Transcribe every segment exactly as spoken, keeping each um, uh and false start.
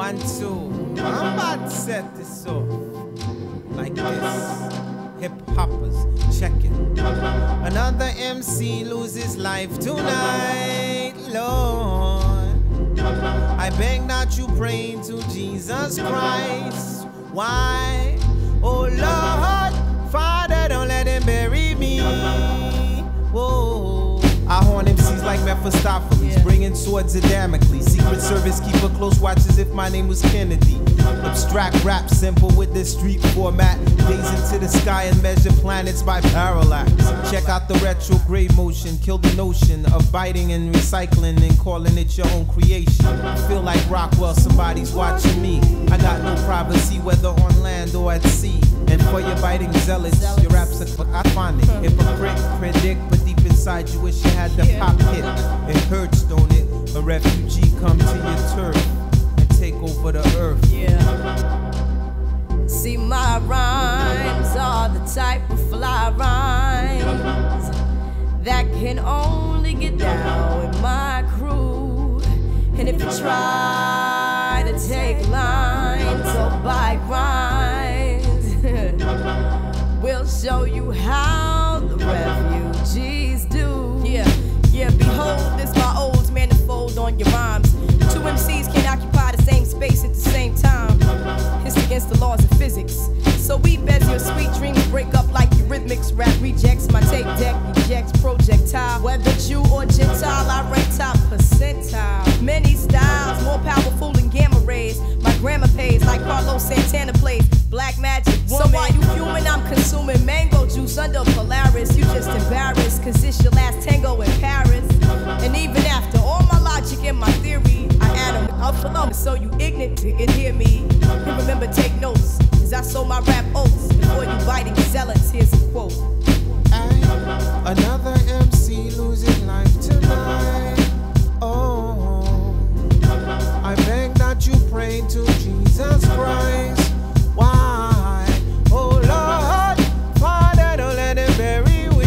One, two. I'm about to set this off like this. Hip hoppers, check it. Another M C loses life tonight, Lord. I beg that you pray to Jesus Christ. Why? Oh Lord, Father, don't let him bury me. Whoa. I horn M Cs like Mephistopheles, yeah. Bringing swords of Damocles. Secret Service keep a close watch as if my name was Kennedy. Abstract rap, simple with this street format. Gaze into the sky and measure planets by parallax. Check out the retrograde motion, kill the notion of biting and recycling and calling it your own creation. Feel like Rockwell, somebody's watching me. I got no privacy, whether on land or at sea. And for your biting zealots, your raps are I find it hypocrite, predict, but deep inside you wish you had the pop hit. It hurts, don't it? A refugee come to your turf and take over the earth. Yeah. See, my rhymes are the type of fly rhymes that can only get down with my crew. And if you try to take lines or bite rhymes, we'll show you how the refugees do. Yeah, yeah, behold, this my old manifold on your rhymes. Two M Cs can occupy the same space at the same time. It's against the laws of physics. So weep as your sweet dreams break up like Eurythmics. Rap rejects my tape deck, ejects projectile. Whether Jew or Gentile, I rank top percentile. Many styles, more powerful than gamma rays. My grammar pays like Carlos Santana plays Black Magic Woman. So while you fuming, I'm consuming mango juice under Polaris. You just embarrassed, cause it's your last tango in Paris. And even after all my logic and my theory, I add them up for them so you ignorant can hear me. And remember, take notes, cause I sold my rap oats before you biting zealots. Here's a quote. Ay, another M C losing life tonight. Oh, I beg that you pray to Jesus Christ. Why? Oh Lord, Father, don't let him bury we.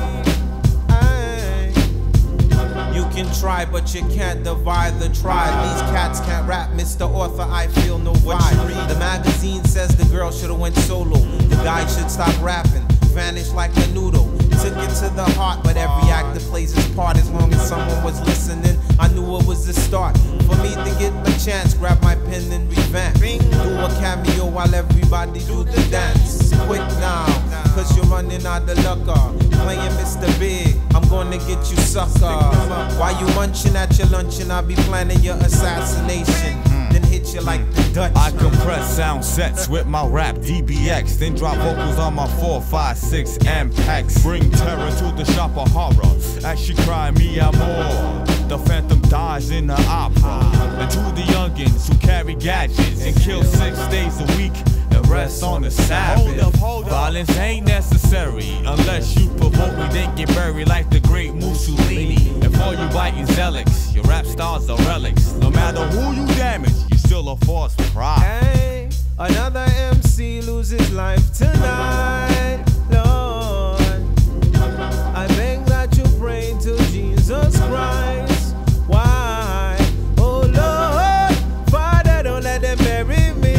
Ay. You can try, but you can't divide the tribe. These cats can't rap, Mister Author, I feel no vibe. The magazine says the girl should've went solo. The guy should stop rapping, vanish like a noodle. Took it to the heart, but every actor plays his part. As long as someone was listening, I knew it was the start. For me to get my chance, grab my pen and revamp. Do a cameo while everybody do the dance. Quick now, cause you're running out of luck. Playing Mister Big, I'm gonna get you sucker. While you munching at your luncheon, I'll be planning your assassination. Then hit you like the Dutch. I compress sound sets with my rap D B X, then drop vocals on my four, five, six M X. Bring terror to the shop of horror as she cry me out more. The phantom dies in the opera. And to the youngins who carry gadgets and kill six days a week and rest on the Sabbath. Hold up, hold up. Violence ain't necessary unless you provoke me, then get buried like the great Mussolini. And for you biting zealots, your rap stars are relics. No matter who you damage, you still a force for pride. Hey, another M C loses life tonight, Lord. I beg that you pray to Jesus Christ. Why? Oh Lord, Father, don't let them bury me.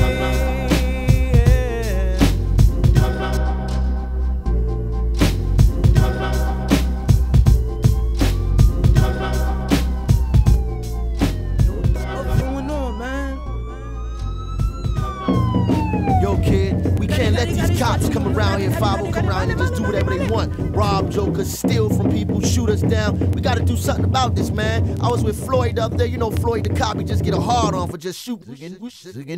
What's going on, man? Yo, kid, we can't let these cops come around here, five oh come around and just do whatever they want. Rob jokers, steal from people, shoot us down. We gotta do something about this, man. I was with Floyd the other day. You know Floyd the cop, he just get a hard on for just shooting.